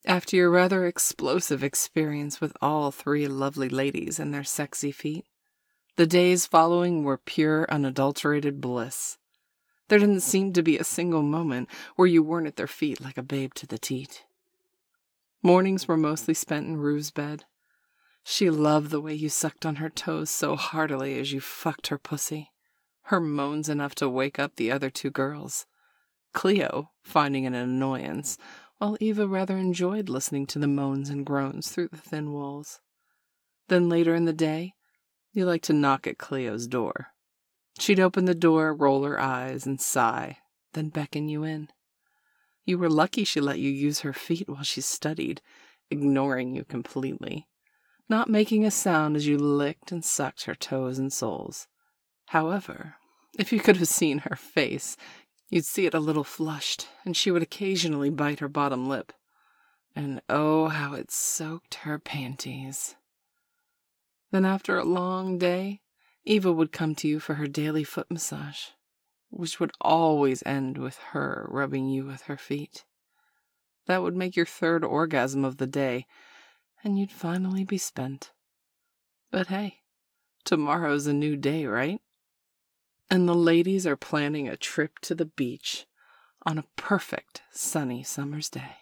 After your rather explosive experience with all three lovely ladies and their sexy feet, the days following were pure, unadulterated bliss. There didn't seem to be a single moment where you weren't at their feet like a babe to the teat. Mornings were mostly spent in Rue's bed. She loved the way you sucked on her toes so heartily as you fucked her pussy, her moans enough to wake up the other two girls, Cleo finding it an annoyance, while Eva rather enjoyed listening to the moans and groans through the thin walls. Then later in the day, you liked to knock at Cleo's door. She'd open the door, roll her eyes, and sigh, then beckon you in. You were lucky she let you use her feet while she studied, ignoring you completely, not making a sound as you licked and sucked her toes and soles. However, if you could have seen her face, you'd see it a little flushed, and she would occasionally bite her bottom lip. And oh, how it soaked her panties. Then after a long day, Eva would come to you for her daily foot massage, which would always end with her rubbing you with her feet. That would make your third orgasm of the day, and you'd finally be spent. But hey, tomorrow's a new day, right? And the ladies are planning a trip to the beach on a perfect sunny summer's day.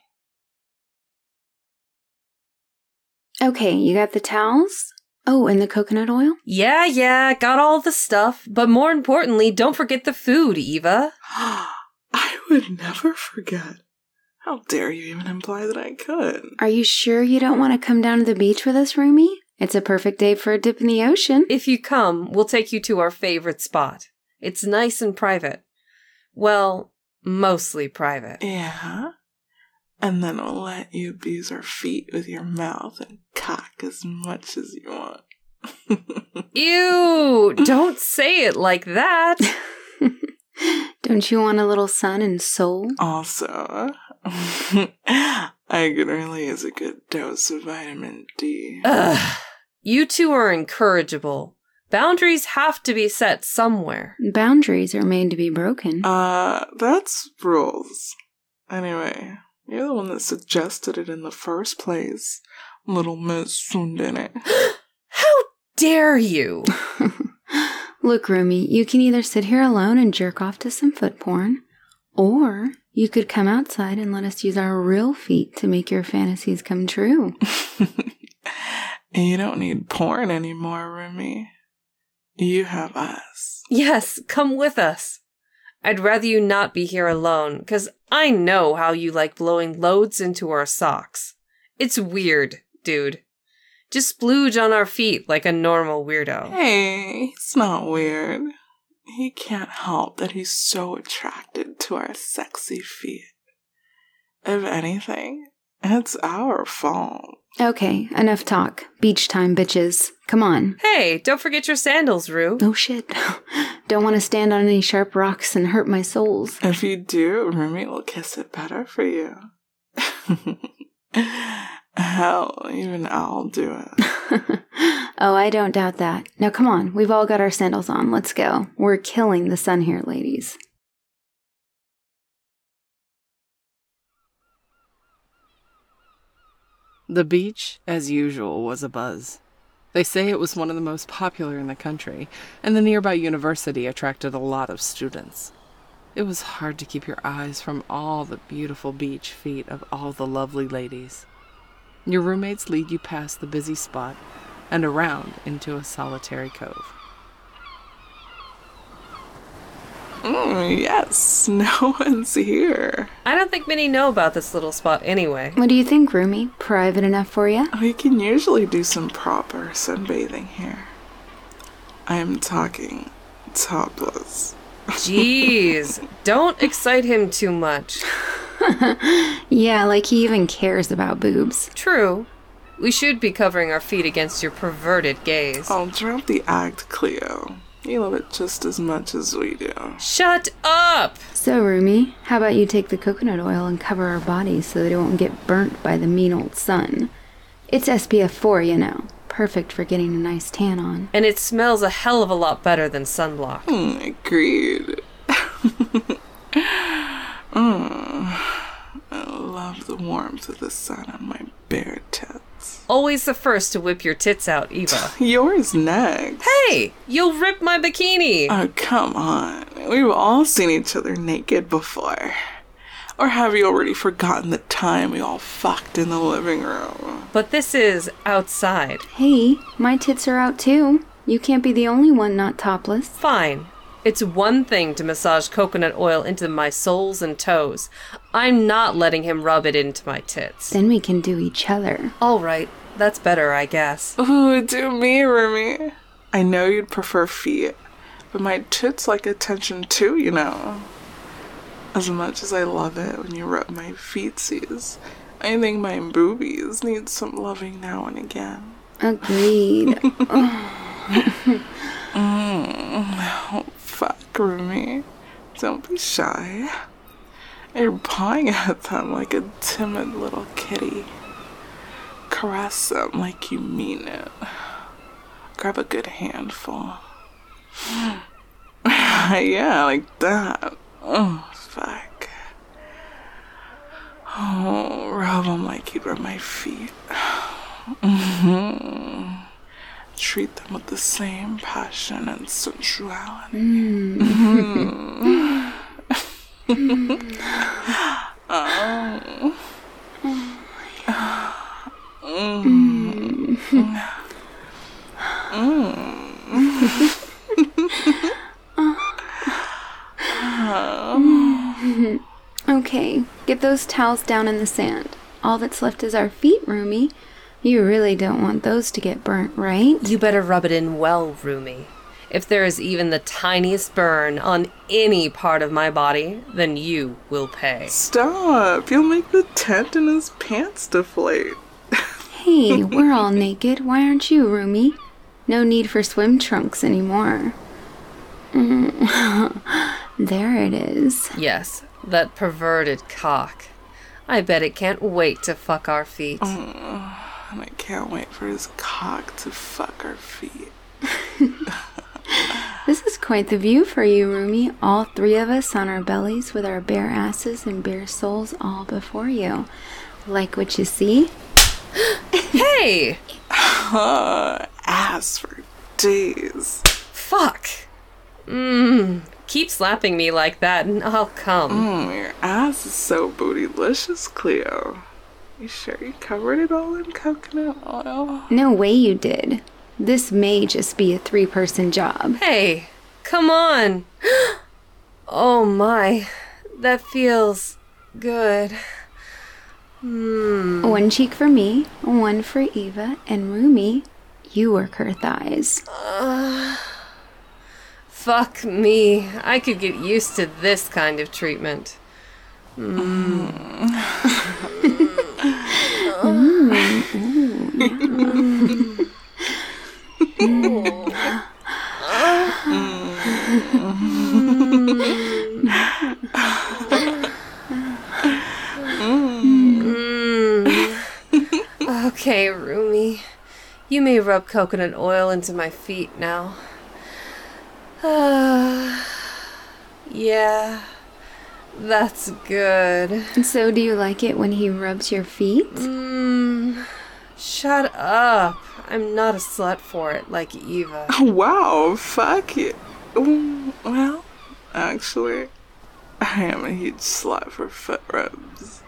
Okay, you got the towels? Oh, and the coconut oil? Yeah, got all the stuff. But more importantly, don't forget the food, Eva. I would never forget. How dare you even imply that I could? Are you sure you don't want to come down to the beach with us, Rumi? It's a perfect day for a dip in the ocean. If you come, we'll take you to our favorite spot. It's nice and private. Well, mostly private. Yeah? And then we'll let you abuse our feet with your mouth and cock as much as you want. Ew! Don't say it like that! Don't you want a little sun and soul? Also, I could really use a good dose of vitamin D. Ugh. You two are incorrigible. Boundaries have to be set somewhere. Boundaries are made to be broken. That's rules. Anyway, you're the one that suggested it in the first place, little Miss Sundene. How dare you? Look, Rumi, you can either sit here alone and jerk off to some foot porn, or you could come outside and let us use our real feet to make your fantasies come true. You don't need porn anymore, Rumi. You have us. Yes, come with us. I'd rather you not be here alone, because I know how you like blowing loads into our socks. It's weird, dude. Just splooge on our feet like a normal weirdo. Hey, he's not weird. He can't help that he's so attracted to our sexy feet. If anything, it's our fault. Okay, enough talk. Beach time, bitches. Come on. Hey, don't forget your sandals, Rue. Oh shit. Don't want to stand on any sharp rocks and hurt my soles. If you do, Rumi will kiss it better for you. Hell, even I'll do it. Oh, I don't doubt that. Now come on, we've all got our sandals on. Let's go. We're killing the sun here, ladies. The beach, as usual, was abuzz. They say it was one of the most popular in the country, and the nearby university attracted a lot of students. It was hard to keep your eyes from all the beautiful beach feet of all the lovely ladies. Your roommates lead you past the busy spot and around into a solitary cove. Yes, no one's here. I don't think many know about this little spot anyway. What do you think, Rumi? Private enough for you? We can usually do some proper sunbathing here. I'm talking topless. Jeez, don't excite him too much. Yeah, like he even cares about boobs. True. We should be covering our feet against your perverted gaze. I'll drop the act, Cleo. You love it just as much as we do. Shut up! So, Rumi, how about you take the coconut oil and cover our bodies so that it won't get burnt by the mean old sun? It's SPF 4, you know. Perfect for getting a nice tan on. And it smells a hell of a lot better than sunblock. Agreed. I love the warmth of the sun on my bare tits. Always the first to whip your tits out, Eva. Yours next. Hey, you'll rip my bikini. Oh, come on. We've all seen each other naked before. Or have you already forgotten the time we all fucked in the living room? But this is outside. Hey, my tits are out too. You can't be the only one not topless. Fine. It's one thing to massage coconut oil into my soles and toes. I'm not letting him rub it into my tits. Then we can do each other. All right. That's better, I guess. Ooh, do me, Rumi. I know you'd prefer feet, but my tits like attention too, you know. As much as I love it when you rub my feetsies, I think my boobies need some loving now and again. Agreed. Oh, fuck, Rumi. Don't be shy. You're pawing at them like a timid little kitty. Caress them like you mean it. Grab a good handful. Yeah, like that. Oh, fuck. Oh, rub them like you'd rub my feet. Treat them with the same passion and sensuality. Okay, get those towels down in the sand. All that's left is our feet, Rumi. You really don't want those to get burnt, right? You better rub it in well, Rumi. If there is even the tiniest burn on any part of my body, then you will pay. Stop! You'll make the tent in his pants deflate. Hey, we're all naked. Why aren't you, Rumi? No need for swim trunks anymore. There it is. Yes, that perverted cock. I bet it can't wait to fuck our feet. And I can't wait for his cock to fuck our feet. This is quite the view for you, Rumi. All three of us on our bellies with our bare asses and bare souls all before you. Like what you see? Hey! Ass for days. Fuck! Keep slapping me like that and I'll come. Your ass is so bootylicious, Cleo. You sure you covered it all in coconut oil? No way you did. This may just be a 3-person job. Hey, come on. Oh my, that feels good. One cheek for me, one for Eva, and Rumi, you work her thighs. Fuck me. I could get used to this kind of treatment. Okay, Rumi. You may rub coconut oil into my feet now. Yeah, that's good. And so do you like it when he rubs your feet? Shut up. I'm not a slut for it like Eva. Wow, fuck it. Well, actually, I am a huge slut for foot rubs.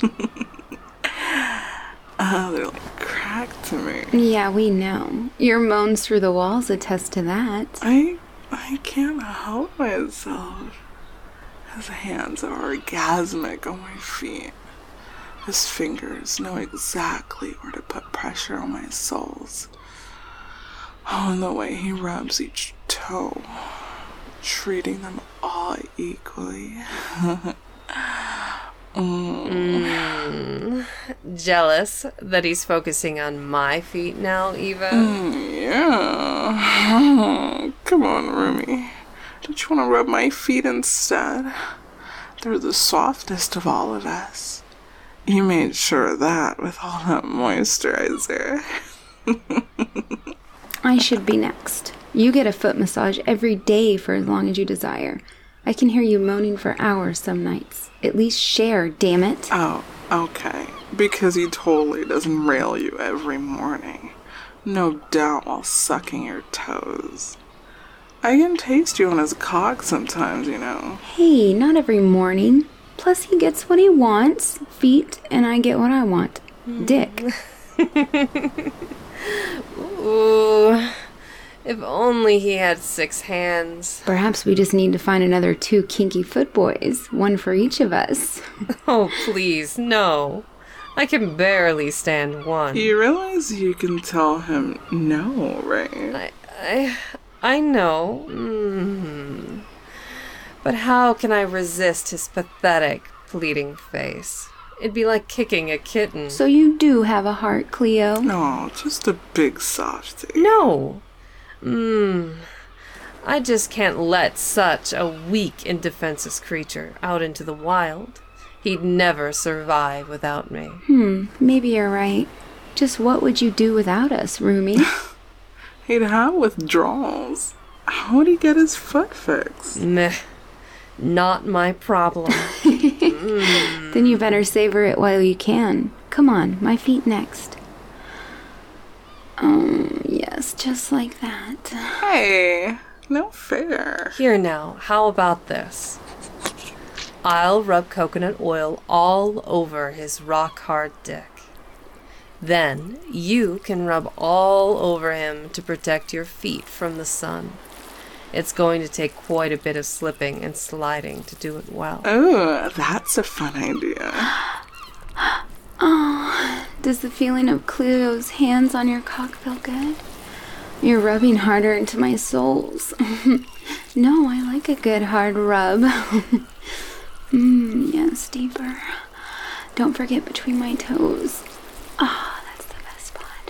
They're like crack to me. Yeah, we know. Your moans through the walls attest to that. I can't help myself. His hands are orgasmic on my feet. His fingers know exactly where to put pressure on my soles. Oh, and the way he rubs each toe, treating them all equally. Jealous that he's focusing on my feet now, Eva? Yeah. Come on, Rumi. Don't you want to rub my feet instead? They're the softest of all of us. You made sure of that with all that moisturizer. I should be next. You get a foot massage every day for as long as you desire. I can hear you moaning for hours some nights. At least share, damn it. Oh, Okay, because he totally doesn't rail you every morning. No doubt while sucking your toes. I can taste you on his cock sometimes, you know. Hey, not every morning. Plus, he gets what he wants, feet, and I get what I want, dick. Ooh, if only he had 6 hands. Perhaps we just need to find another 2 kinky foot boys, one for each of us. Oh, please, no. I can barely stand one. You realize you can tell him no, right? I know. But how can I resist his pathetic, pleading face? It'd be like kicking a kitten. So you do have a heart, Cleo? No, just a big softie. No. I just can't let such a weak and defenseless creature out into the wild. He'd never survive without me. Maybe you're right. Just what would you do without us, Rumi? He'd have withdrawals. How would he get his foot fixed? Meh. Not my problem. Then you better savor it while you can. Come on, my feet next. Yes, just like that. Hey, no fair. Here now, how about this? I'll rub coconut oil all over his rock-hard dick. Then you can rub all over him to protect your feet from the sun. It's going to take quite a bit of slipping and sliding to do it well. Oh, that's a fun idea. Oh, does the feeling of Cleo's hands on your cock feel good? You're rubbing harder into my soles. No, I like a good hard rub. Yes, deeper. Don't forget between my toes. Ah, that's the best spot.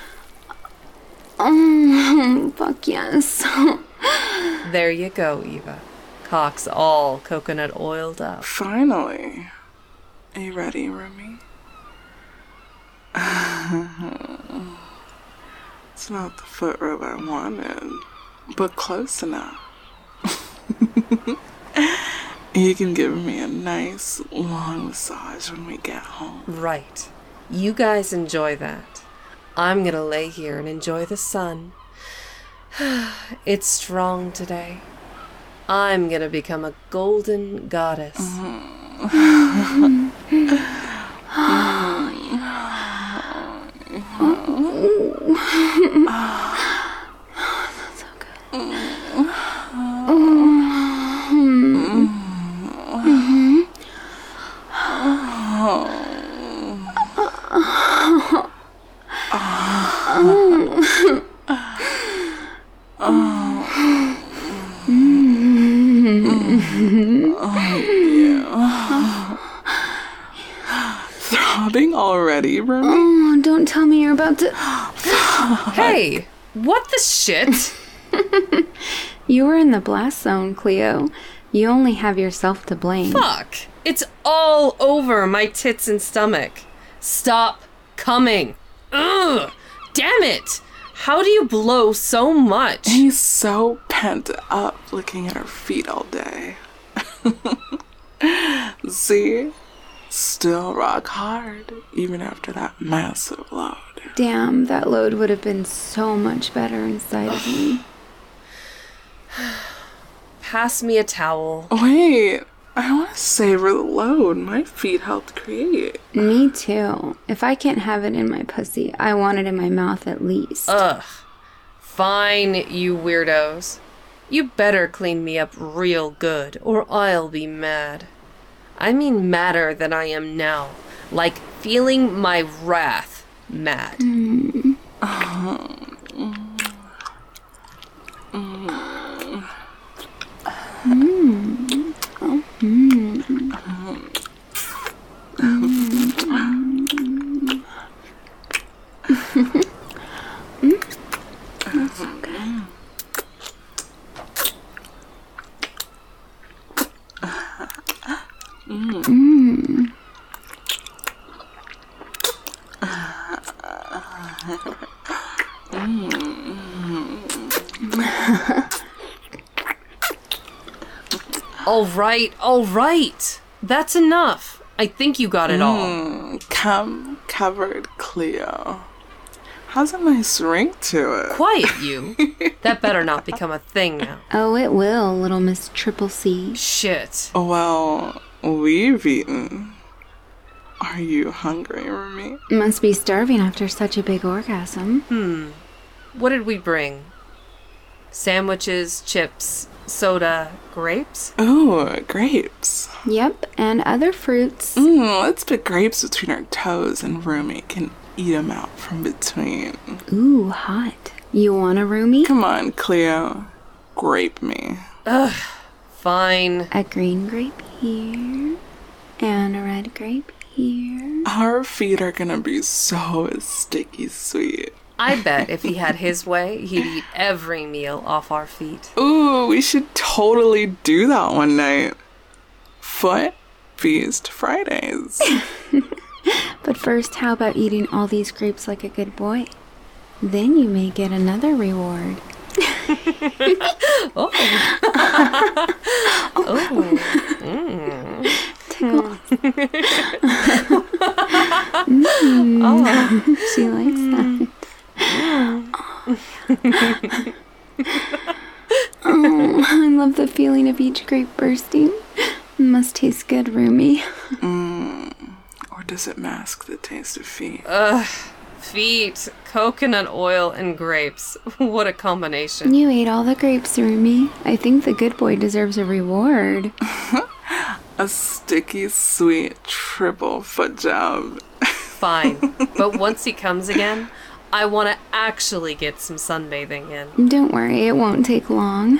Fuck yes. There you go, Eva. Cock's all coconut oiled up. Finally. Are you ready, Rumi? It's not the foot rub I wanted, but close enough. You can give me a nice long massage when we get home. Right. You guys enjoy that. I'm gonna lay here and enjoy the sun. It's strong today. I'm gonna become a golden goddess. That's so good. Throbbing already, Rumi? Oh, don't tell me you're about to... Hey! What the shit? You were in the blast zone, Cleo. You only have yourself to blame. Fuck! It's all over my tits and stomach. Stop coming. Ugh! Damn it! How do you blow so much? He's so pent up looking at her feet all day. See? Still rock hard, even after that massive load. Damn, that load would have been so much better inside of me. Pass me a towel. Wait, I want to savor the load my feet helped create. Me too. If I can't have it in my pussy, I want it in my mouth at least. Ugh. Fine, you weirdos. You better clean me up real good, or I'll be mad. I mean madder than I am now. Like feeling my wrath mad. All right. That's enough. I think you got it all. Cum covered Cleo. Has a nice ring to it. Quiet, you. That better not become a thing now. Oh, it will, little Miss Triple C. Shit. Well, we've eaten. Are you hungry, Rumi? Must be starving after such a big orgasm. What did we bring? Sandwiches, chips, soda, grapes? Oh, grapes. Yep, and other fruits. Let's put grapes between our toes and Rumi can eat them out from between. Ooh, hot. You want a roomie? Come on, Cleo. Grape me. Ugh, fine. A green grape here, and a red grape here. Our feet are gonna be so sticky sweet. I bet if he had his way, he'd eat every meal off our feet. Ooh, we should totally do that one night. Foot Feast Fridays. But first, how about eating all these grapes like a good boy? Then you may get another reward. Oh. Oh. Tickle. Oh. She likes that. Oh, I love the feeling of each grape bursting. Must taste good, Rumi. Or does it mask the taste of feet? Feet, coconut oil, and grapes. What a combination. You ate all the grapes, Rumi. I think the good boy deserves a reward. A sticky, sweet triple foot job. Fine. But once he comes again, I want to actually get some sunbathing in. Don't worry, it won't take long.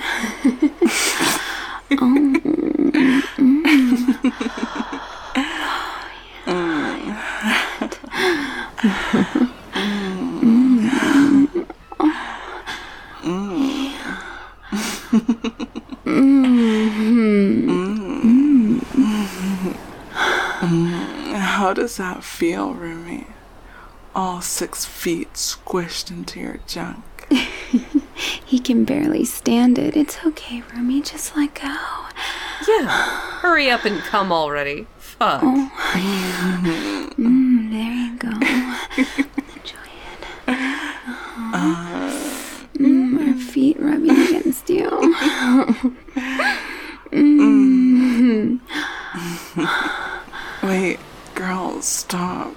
How does that feel, Rumi? All 6 feet squished into your junk. He can barely stand it. It's okay, Rumi. Just let go. Yeah. Hurry up and come already. Fuck. There you go. Enjoy it. Our feet rubbing against you. Wait, girls, stop.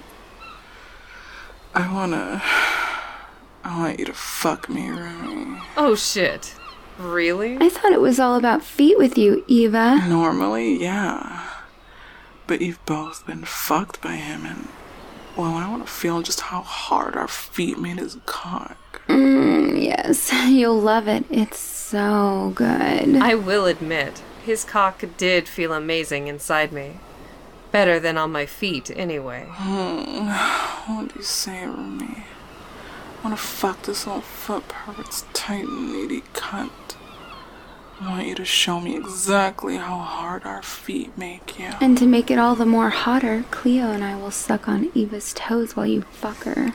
I want you to fuck me, Rumi. Oh, shit. Really? I thought it was all about feet with you, Eva. Normally, yeah. But you've both been fucked by him, and, well, I want to feel just how hard our feet made his cock. Yes, you'll love it. It's so good. I will admit, his cock did feel amazing inside me. Better than on my feet, anyway. What do you say, Rumi? I want to fuck this little foot pervert's tight and needy cunt. I want you to show me exactly how hard our feet make you. And to make it all the more hotter, Cleo and I will suck on Eva's toes while you fuck her.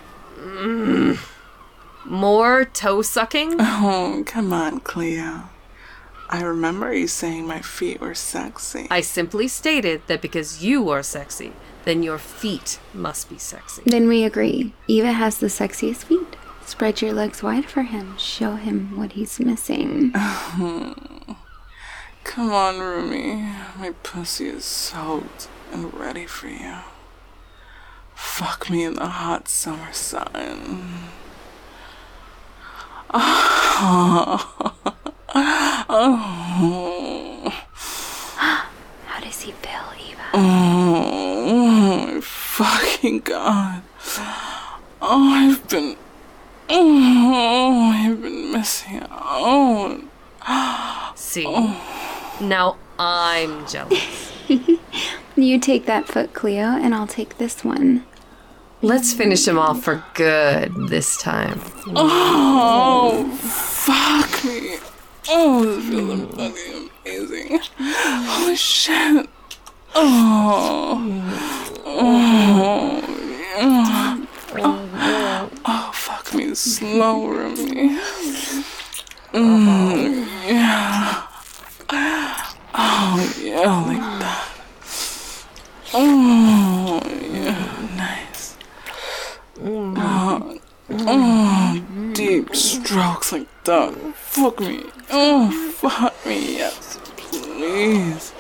More toe sucking? Oh, come on, Cleo. I remember you saying my feet were sexy. I simply stated that because you are sexy, then your feet must be sexy. Then we agree. Eva has the sexiest feet. Spread your legs wide for him. Show him what he's missing. Come on, Rumi. My pussy is soaked and ready for you. Fuck me in the hot summer sun. How does he feel, Eva? Oh my fucking god. I've been missing out. See? Now I'm jealous. You take that foot, Cleo, and I'll take this one. Let's finish him off for good this time. Oh, fuck me. Oh, this feels fucking amazing. Holy shit. Oh, fuck me slow, Rumi. Yeah. Oh, yeah, like that. strokes like that. Fuck me. Oh, fuck me, yes, please.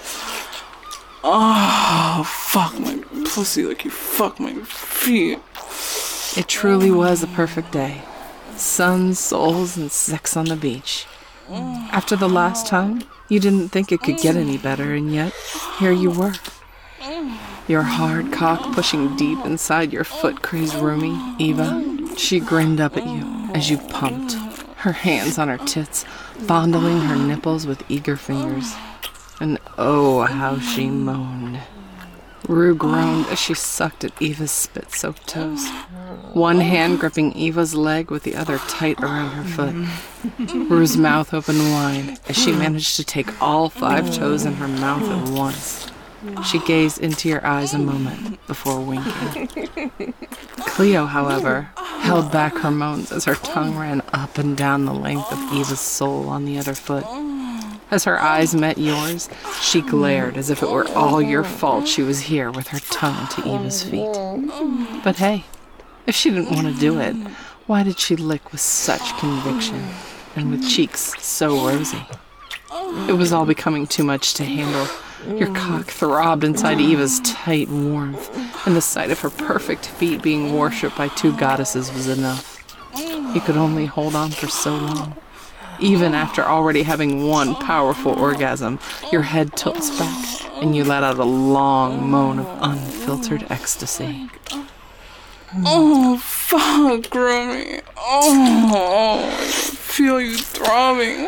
Oh, fuck my pussy like you fuck my feet. It truly was a perfect day. Sun, souls, and sex on the beach. After the last time, you didn't think it could get any better, and yet, here you were. Your hard cock pushing deep inside your foot-crazed roomie, Eva. She grinned up at you as you pumped, her hands on her tits, fondling her nipples with eager fingers. And oh, how she moaned. Rue groaned as she sucked at Eva's spit-soaked toes, one hand gripping Eva's leg with the other tight around her foot. Rue's mouth opened wide as she managed to take all 5 toes in her mouth at once. She gazed into your eyes a moment before winking. Cleo, however, held back her moans as her tongue ran up and down the length of Eva's sole on the other foot. As her eyes met yours, she glared as if it were all your fault she was here with her tongue to Eva's feet. But hey, if she didn't want to do it, why did she lick with such conviction and with cheeks so rosy? It was all becoming too much to handle. Your cock throbbed inside Eva's tight warmth, and the sight of her perfect feet being worshipped by 2 goddesses was enough. You could only hold on for so long. Even after already having one powerful orgasm, your head tilts back, and you let out a long moan of unfiltered ecstasy. Oh, fuck, Remy. Oh, I feel you throbbing.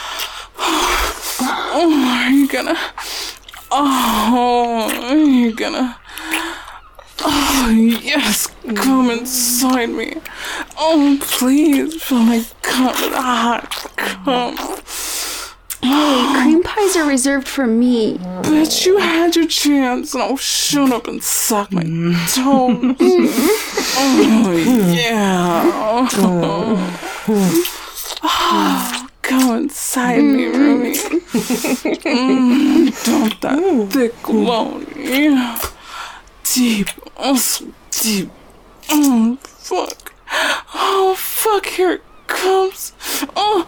Oh, are you gonna... Oh, are you gonna... Oh, yes, come inside me. Oh, please, fill my cup with hot cum. Hey, cream pies are reserved for me. Bitch, you had your chance. Now shut up and suck my toes. Oh, yeah. Oh, come inside me, Ruby. Dump that thick loan. Yeah. Deep. Oh, so deep. Oh, fuck. Oh, fuck. Here it comes. Oh.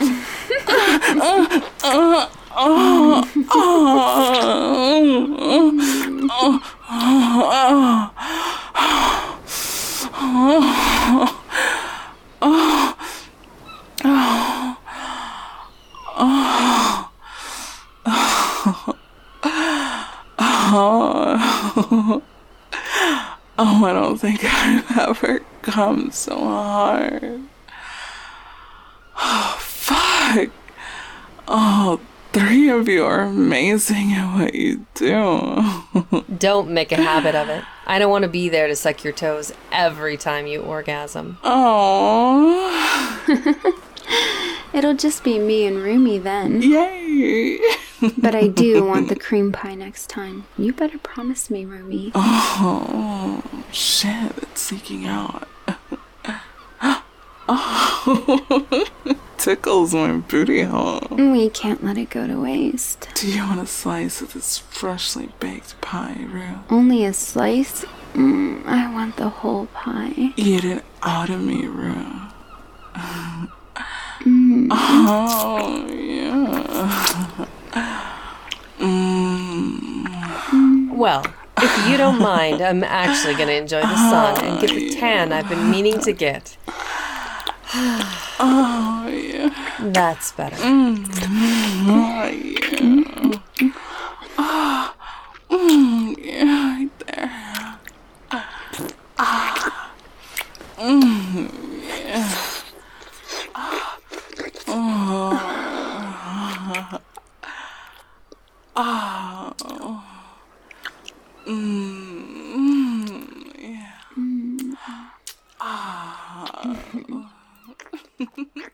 Oh, I don't think I've ever come so hard. Oh, fuck. Oh, 3 of you are amazing at what you do. Don't make a habit of it. I don't want to be there to suck your toes every time you orgasm. Oh. It'll just be me and Rumi then. Yay. But I do want the cream pie next time. You better promise me, Rumi. Oh, shit, it's leaking out. Oh, tickles my booty hole. We can't let it go to waste. Do you want a slice of this freshly baked pie, Rue? Only a slice? I want the whole pie. Eat it out of me, Rue. Oh, yeah. Well, if you don't mind, I'm actually going to enjoy the sun and get the tan I've been meaning to get. Oh, yeah. That's better. Oh, yeah. Oh, yeah, right there. Yeah. Yeah.